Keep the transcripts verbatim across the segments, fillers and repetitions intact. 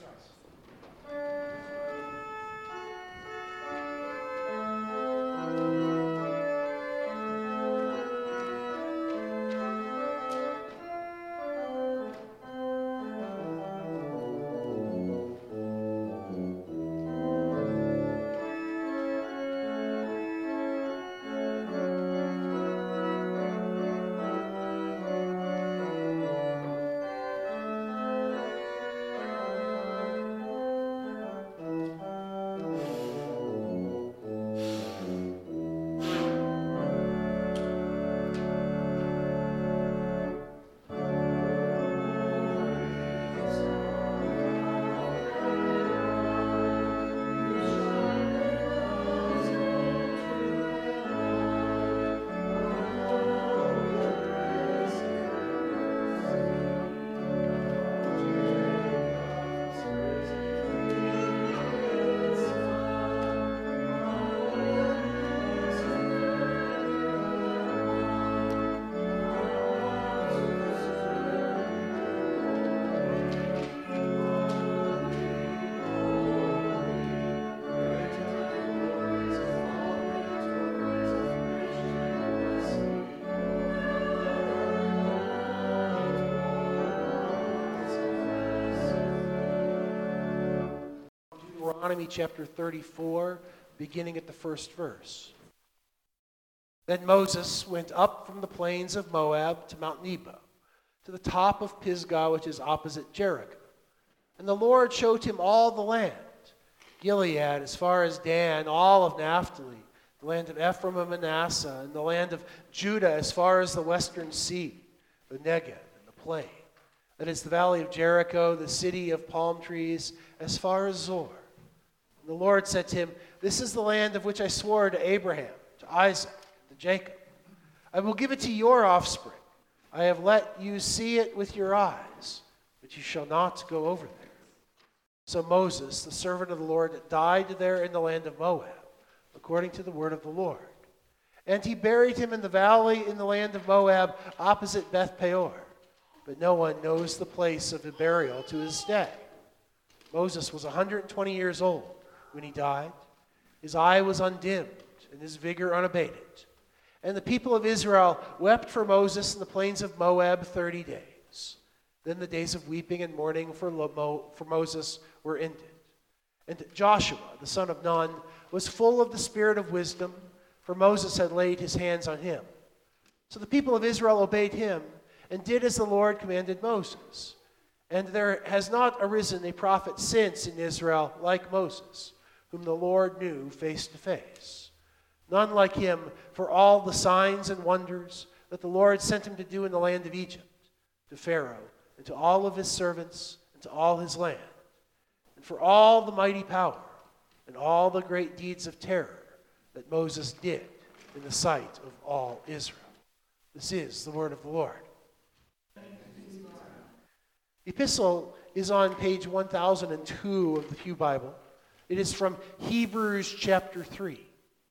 Deuteronomy chapter thirty-four, beginning at the first verse. Then Moses went up from the plains of Moab to Mount Nebo, to the top of Pisgah, which is opposite Jericho. And the Lord showed him all the land, Gilead as far as Dan, all of Naphtali, the land of Ephraim and Manasseh, and the land of Judah as far as the western sea, the Negeb and the plain. That is the valley of Jericho, the city of palm trees, as far as Zor. And the Lord said to him, "This is the land of which I swore to Abraham, to Isaac, and to Jacob. I will give it to your offspring. I have let you see it with your eyes, but you shall not go over there." So Moses, the servant of the Lord, died there in the land of Moab, according to the word of the Lord. And he buried him in the valley in the land of Moab, opposite Beth Peor. But no one knows the place of the burial to this day. Moses was one hundred twenty years old when he died. His eye was undimmed, and his vigor unabated. And the people of Israel wept for Moses in the plains of Moab thirty days. Then the days of weeping and mourning for, Mo- for Moses were ended. And Joshua, the son of Nun, was full of the spirit of wisdom, for Moses had laid his hands on him. So the people of Israel obeyed him and did as the Lord commanded Moses. And there has not arisen a prophet since in Israel like Moses, whom the Lord knew face to face. None like him for all the signs and wonders that the Lord sent him to do in the land of Egypt, to Pharaoh, and to all of his servants, and to all his land, and for all the mighty power and all the great deeds of terror that Moses did in the sight of all Israel. This is the word of the Lord. The epistle is on page one thousand two of the Pew Bible. It is from Hebrews chapter three.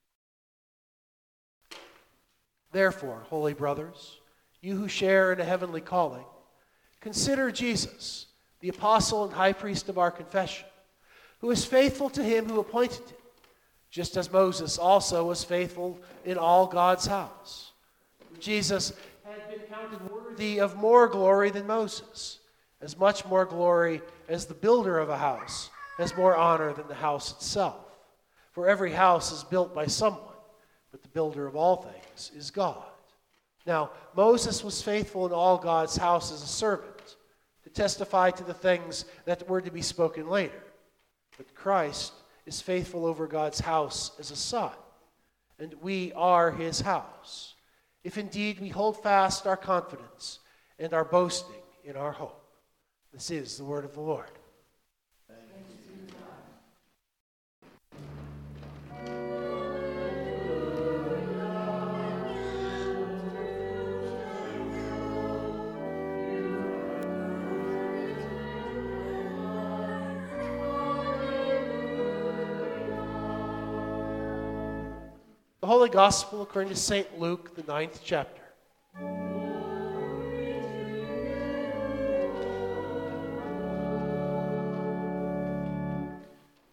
Therefore, holy brothers, you who share in a heavenly calling, consider Jesus, the apostle and high priest of our confession, who is faithful to him who appointed him, just as Moses also was faithful in all God's house. Jesus had been counted worthy of more glory than Moses, as much more glory as the builder of a house has more honor than the house itself. For every house is built by someone, but the builder of all things is God. Now, Moses was faithful in all God's house as a servant, to testify to the things that were to be spoken later. But Christ is faithful over God's house as a son, and we are his house, if indeed we hold fast our confidence and our boasting in our hope. This is the word of the Lord. The Holy Gospel according to Saint Luke, the ninth chapter.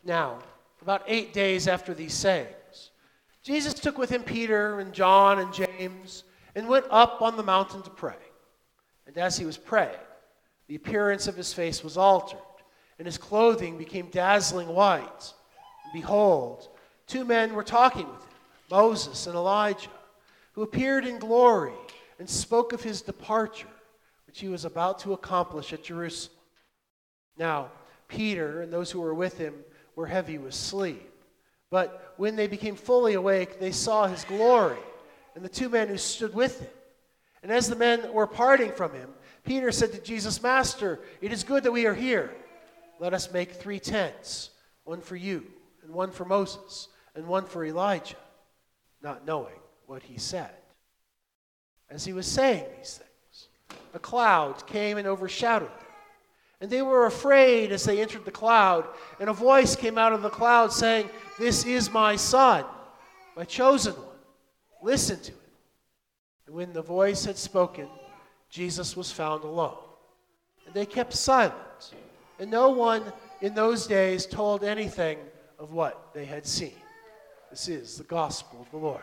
Now, about eight days after these sayings, Jesus took with him Peter and John and James and went up on the mountain to pray. And as he was praying, the appearance of his face was altered, and his clothing became dazzling white. And behold, two men were talking with him, Moses and Elijah, who appeared in glory and spoke of his departure, which he was about to accomplish at Jerusalem. Now, Peter and those who were with him were heavy with sleep. But when they became fully awake, they saw his glory and the two men who stood with him. And as the men were parting from him, Peter said to Jesus, Master, it is good that we are here. Let us make three tents, one for you, and one for Moses, and one for Elijah, not knowing what he said. As he was saying these things, a cloud came and overshadowed them. And they were afraid as they entered the cloud, and a voice came out of the cloud saying, This is my son, my chosen one. Listen to him. And when the voice had spoken, Jesus was found alone. And they kept silent, and no one in those days told anything of what they had seen. This is the gospel of the Lord.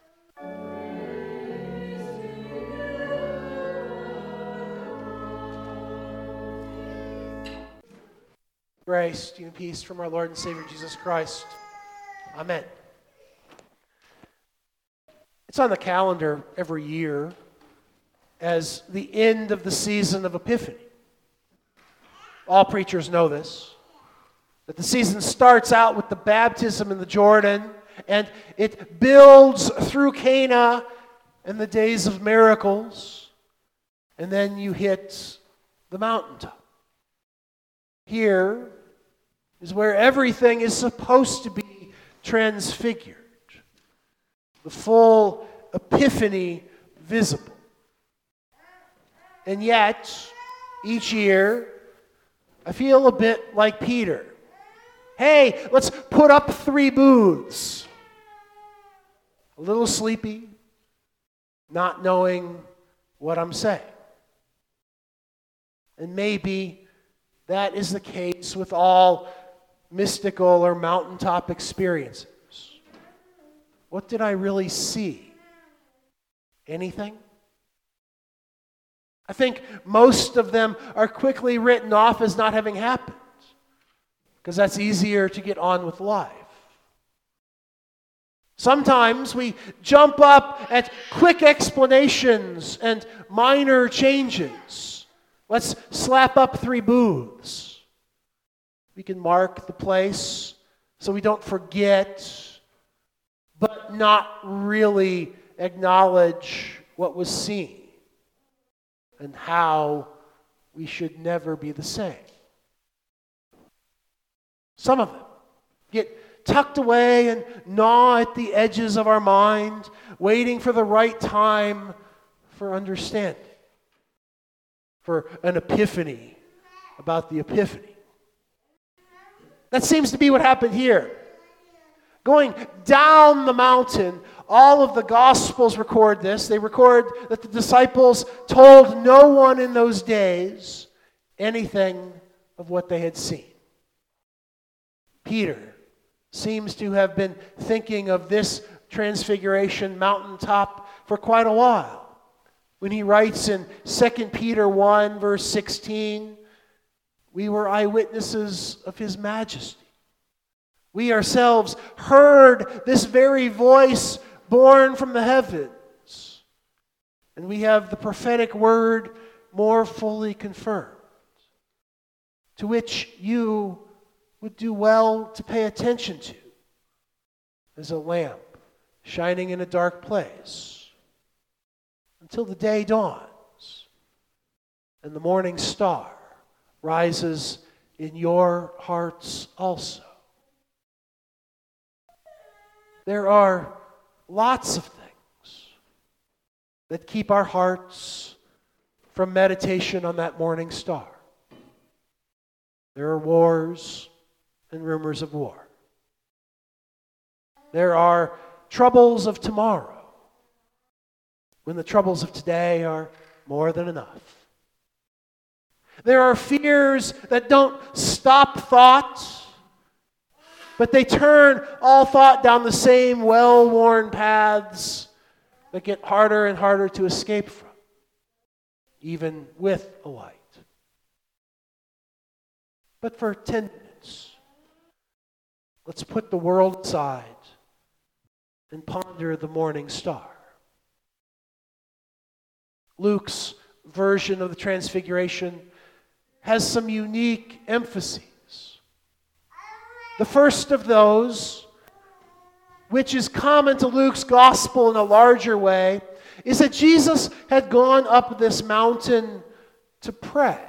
Grace, and peace from our Lord and Savior Jesus Christ. Amen. It's on the calendar every year as the end of the season of Epiphany. All preachers know this, that the season starts out with the baptism in the Jordan, and it builds through Cana and the days of miracles, and then you hit the mountaintop. Here is where everything is supposed to be transfigured, the full Epiphany visible. And yet, each year, I feel a bit like Peter. Hey, let's put up three booths. A little sleepy, not knowing what I'm saying. And maybe that is the case with all mystical or mountaintop experiences. What did I really see? Anything? I think most of them are quickly written off as not having happened, because that's easier to get on with life. Sometimes we jump up at quick explanations and minor changes. Let's slap up three booths. We can mark the place so we don't forget, but not really acknowledge what was seen and how we should never be the same. Some of them get tucked away and gnaw at the edges of our mind, waiting for the right time for understanding, for an epiphany about the epiphany. That seems to be what happened here. Going down the mountain, all of the Gospels record this. They record that the disciples told no one in those days anything of what they had seen. Peter seems to have been thinking of this transfiguration mountaintop for quite a while. When he writes in Second Peter one, verse sixteen, we were eyewitnesses of his majesty. We ourselves heard this very voice born from the heavens, and we have the prophetic word more fully confirmed, to which you would do well to pay attention to as a lamp shining in a dark place until the day dawns and the morning star rises in your hearts also. There are lots of things that keep our hearts from meditation on that morning star. There are wars and rumors of war. There are troubles of tomorrow, when the troubles of today are more than enough. There are fears that don't stop thought, But they turn all thought down the same well-worn paths that get harder and harder to escape from, even with a light. But for ten minutes, let's put the world aside and ponder the morning star. Luke's version of the Transfiguration has some unique emphases. The first of those, which is common to Luke's gospel in a larger way, is that Jesus had gone up this mountain to pray.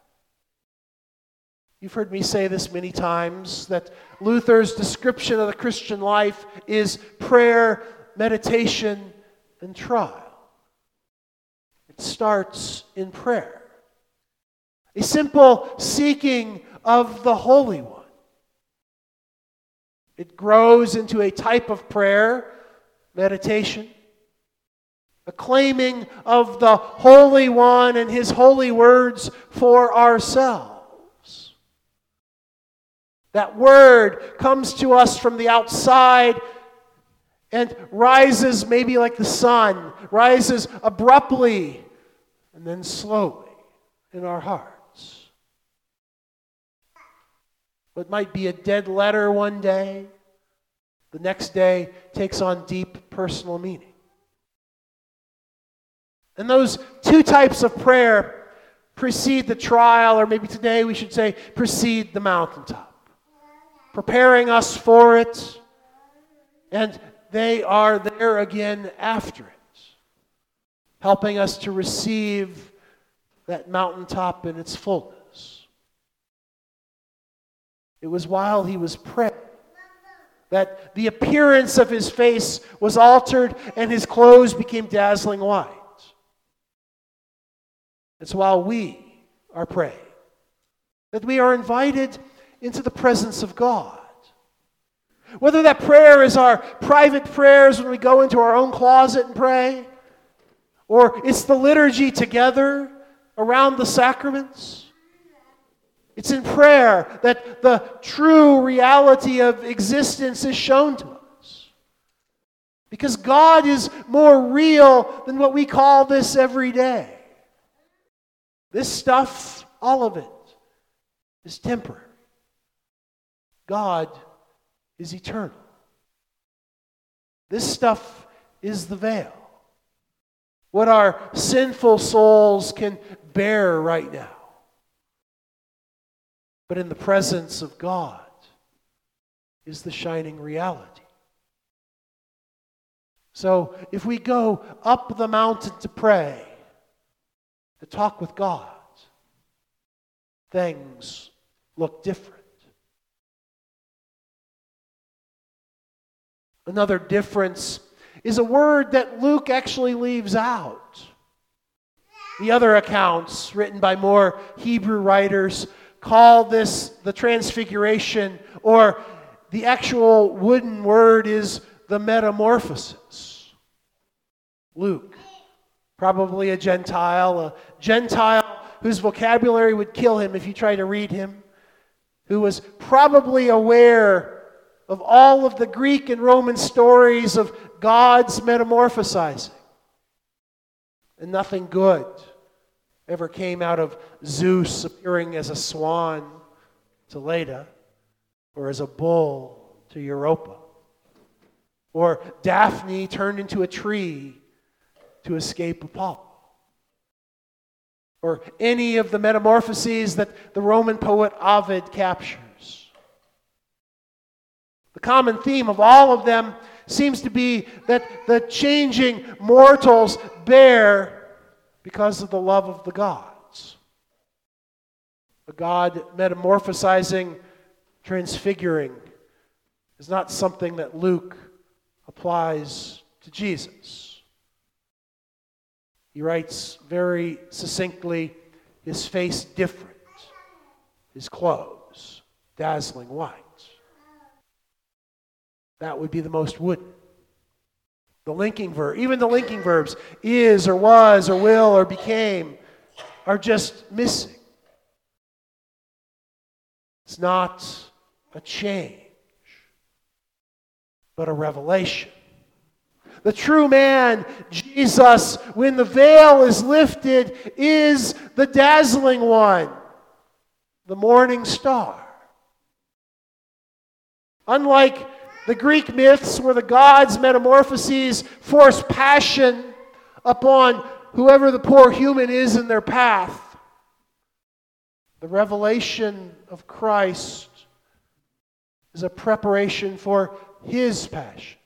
You've heard me say this many times, that Luther's description of the Christian life is prayer, meditation, and trial. It starts in prayer. A simple seeking of the Holy One. It grows into a type of prayer, meditation, a claiming of the Holy One and His holy words for ourselves. That word comes to us from the outside and rises maybe like the sun, rises abruptly and then slowly in our hearts. What might be a dead letter one day, the next day takes on deep personal meaning. And those two types of prayer precede the trial, or maybe today we should say precede the mountaintop, preparing us for it, and they are there again after it, helping us to receive that mountaintop in its fullness. It was while he was praying that the appearance of his face was altered and his clothes became dazzling white. It's while we are praying that we are invited into the presence of God. Whether that prayer is our private prayers when we go into our own closet and pray, or it's the liturgy together around the sacraments. It's in prayer that the true reality of existence is shown to us. Because God is more real than what we call this every day. This stuff, all of it, is temporary. God is eternal. This stuff is the veil. What our sinful souls can bear right now. But in the presence of God is the shining reality. So if we go up the mountain to pray, to talk with God, things look different. Another difference is a word that Luke actually leaves out. The other accounts, written by more Hebrew writers, call this the Transfiguration, or the actual wooden word is the metamorphosis. Luke, probably a Gentile, a Gentile whose vocabulary would kill him if you try to read him, who was probably aware of all of the Greek and Roman stories of God's metamorphosizing. And nothing good ever came out of Zeus appearing as a swan to Leda, or as a bull to Europa, or Daphne turned into a tree to escape Apollo, or any of the metamorphoses that the Roman poet Ovid captures. The common theme of all of them seems to be that the changing mortals bear because of the love of the gods. A God metamorphosizing, transfiguring is not something that Luke applies to Jesus. He writes very succinctly, his face different, his clothes dazzling white. That would be the most wooden. The linking verb, even the linking verbs, is or was or will or became, are just missing. It's not a change. but a revelation. The true man, Jesus, when the veil is lifted, is the dazzling one, the morning star. Unlike the Greek myths where the gods' metamorphoses force passion upon whoever the poor human is in their path, the revelation of Christ is a preparation for His passion.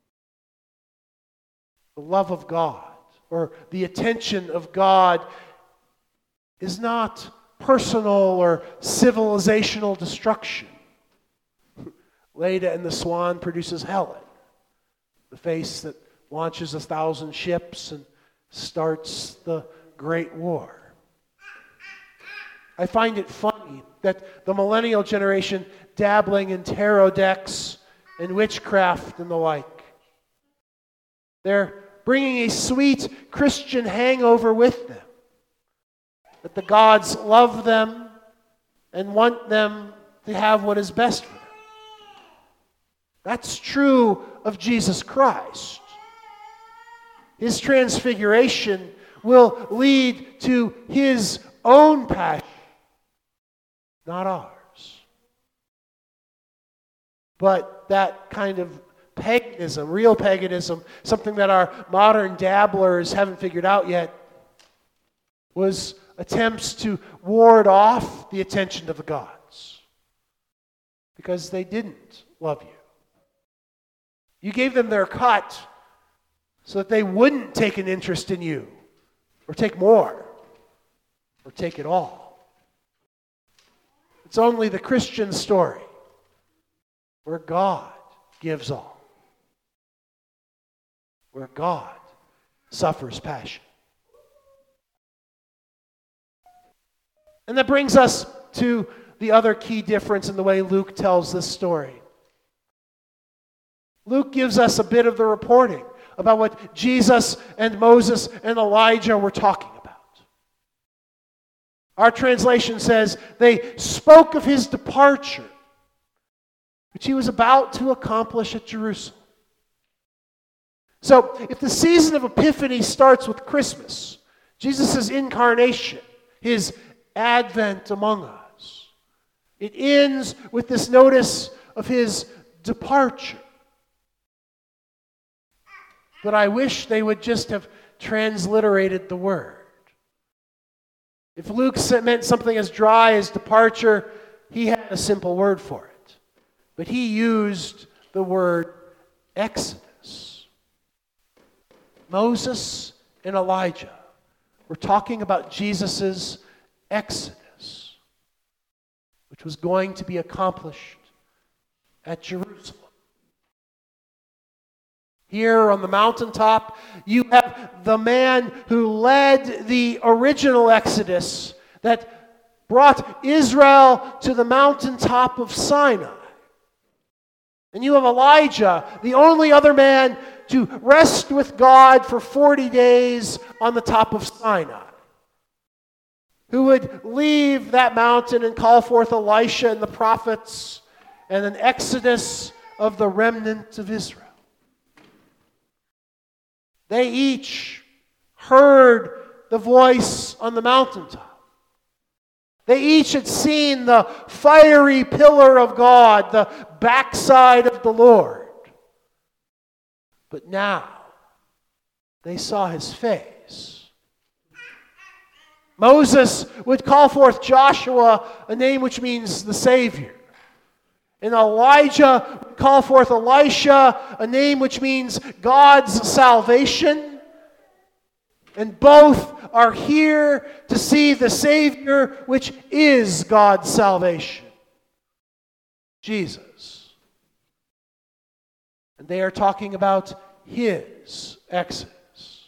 The love of God, or the attention of God, is not personal or civilizational destruction. Leda and the Swan produces Helen, the face that launches a thousand ships and starts the Great War. I find it funny that the millennial generation dabbling in tarot decks and witchcraft and the like. They're bringing a sweet Christian hangover with them. That the gods love them and want them to have what is best for them. That's true of Jesus Christ. His transfiguration will lead to His own passion, not ours. But that kind of paganism, real paganism, something that our modern dabblers haven't figured out yet, was attempts to ward off the attention of the gods because they didn't love you. You gave them their cut so that they wouldn't take an interest in you, or take more, or take it all. It's only the Christian story where God gives all, where God suffers passion. And that brings us to the other key difference in the way Luke tells this story. Luke gives us a bit of the reporting about what Jesus and Moses and Elijah were talking about. Our translation says they spoke of his departure, which he was about to accomplish at Jerusalem. So, if the season of Epiphany starts with Christmas, Jesus' incarnation, his advent among us, it ends with this notice of his departure. But I wish they would just have transliterated the word. If Luke meant something as dry as departure, he had a simple word for it. But he used the word exodus. Moses and Elijah were talking about Jesus' exodus, which was going to be accomplished at Jerusalem. Here on the mountaintop, you have the man who led the original Exodus that brought Israel to the mountaintop of Sinai. And you have Elijah, the only other man to rest with God for forty days on the top of Sinai, who would leave that mountain and call forth Elisha and the prophets and an exodus of the remnant of Israel. They each heard the voice on the mountaintop. They each had seen the fiery pillar of God, the backside of the Lord. But now they saw his face. Moses would call forth Joshua, a name which means the Savior. And Elijah would call forth Elisha, a name which means God's salvation. And both are here to see the Savior, which is God's salvation, Jesus. And they are talking about his exodus.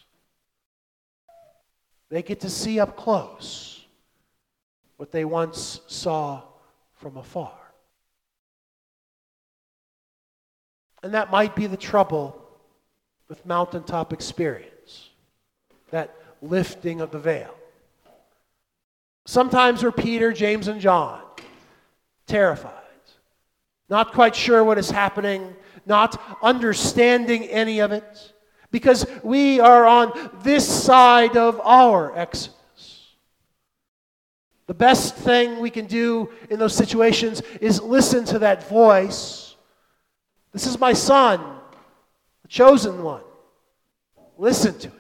They get to see up close what they once saw from afar. And that might be the trouble with mountaintop experience, that lifting of the veil. Sometimes we're Peter, James, and John, terrified. not quite sure what is happening, not understanding any of it, because we are on this side of our Exodus. The best thing we can do in those situations is listen to that voice. This is my son, the chosen one. Listen to it.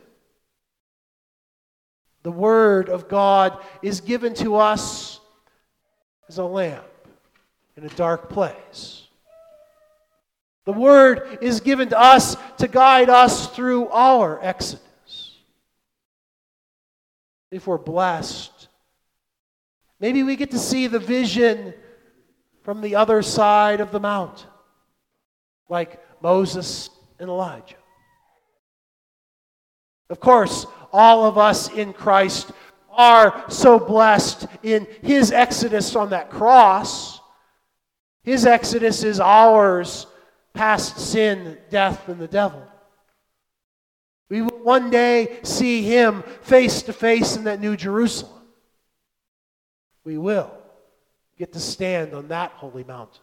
The Word of God is given to us as a lamp in a dark place. The Word is given to us to guide us through our Exodus. If we're blessed, maybe we get to see the vision from the other side of the mountain, like Moses and Elijah. Of course, all of us in Christ are so blessed in His exodus on that cross. His exodus is ours past sin, death, and the devil. We will one day see Him face to face in that new Jerusalem. We will get to stand on that holy mountain.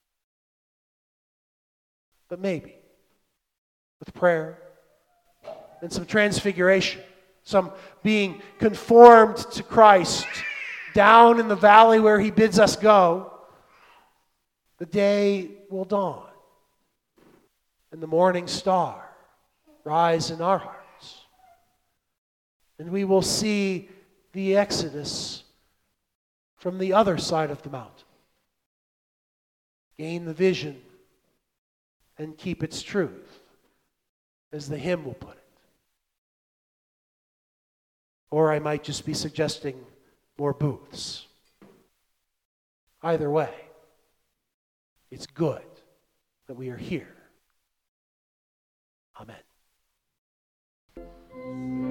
But maybe, with prayer and some transfiguration, some being conformed to Christ down in the valley where He bids us go, the day will dawn and the morning star rise in our hearts. And we will see the Exodus from the other side of the mountain, gain the vision, and keep its truth, as the hymn will put it. Or I might just be suggesting more booths. Either way, it's good that we are here. Amen.